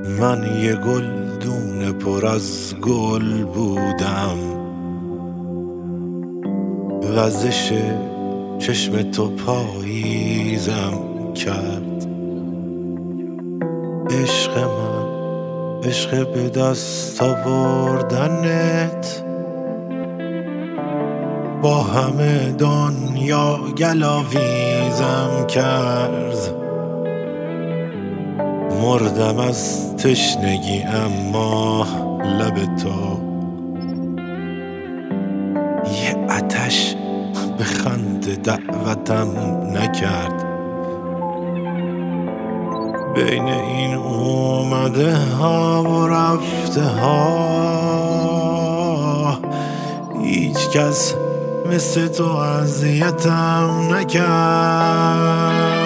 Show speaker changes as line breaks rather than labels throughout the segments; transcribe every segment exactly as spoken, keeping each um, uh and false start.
من یه گلدون پر از گل بودم، وزش چشم تو پاییزم کرد. عشق من، عشق به دست آوردنت، با همه دنیا گلاویزم کرد. مردم از تشنگی اما لب تو یه آتش به خنده دعوتم نکرد. بین این اومده ها و رفته ها هیچ کس مثل تو اذیتم نکرد.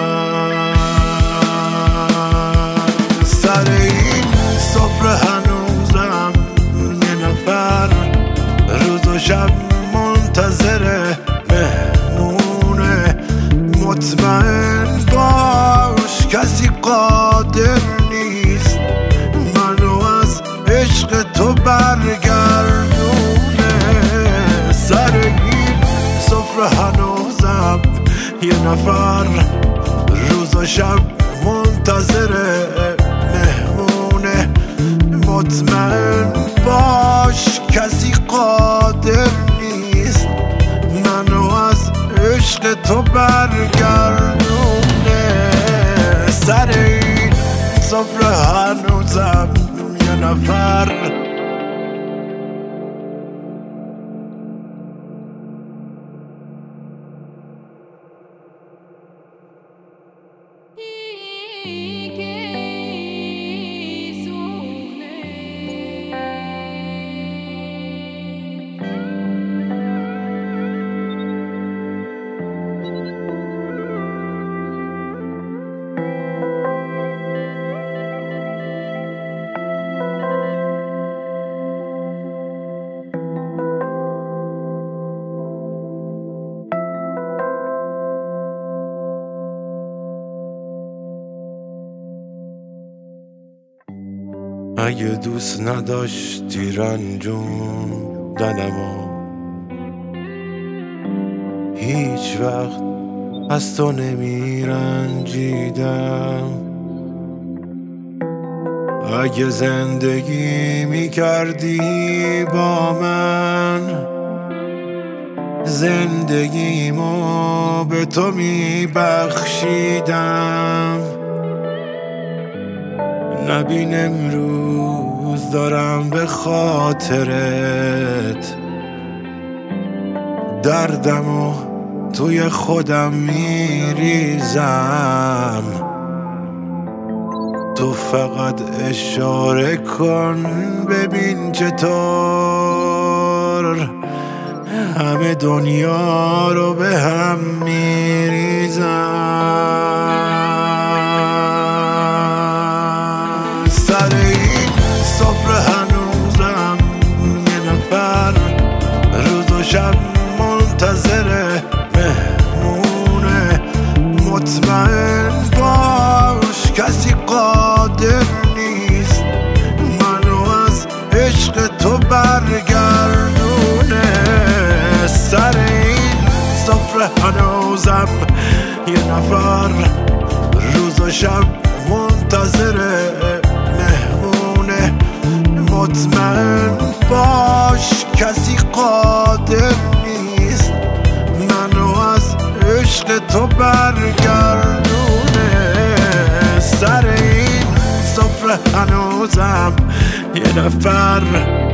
سر این سفره هنوزم یه نفر روز و شب منتظر مهمونه. مطمئن باش کسی قادر نیست منو از عشق تو برگردونه. سر این سفره هنوزم یه نفر روز و شب منتظره مهمونه. مطمئن باش کسی قادر نیست منو از عشق تو برگردونه. سر این سفره هنوزم یه نفر اگه دوست نداشتی رنجوندنمو هیچ وقت از تو نمیرنجیدم. اگه زندگی میکردی با من زندگیمو به تو میبخشیدم. نبین امروز دارم به خاطرت دردمو توی خودم میریزم. تو فقط اشاره کن ببین چطور همه دنیا رو به هم میریزم. سر این سفره هنوزم یه نفر روز و شب منتظر مهمونه. مطمئن باش کسی قادر نیست منو از عشق تو برگردونه. سر این سفره هنوزم یه نفر روز و شب منتظره مهمونه. مطمئن باش کسی قادر نیست منو از عشق تو برگردونه. سر این سفره هنوزم یه نفر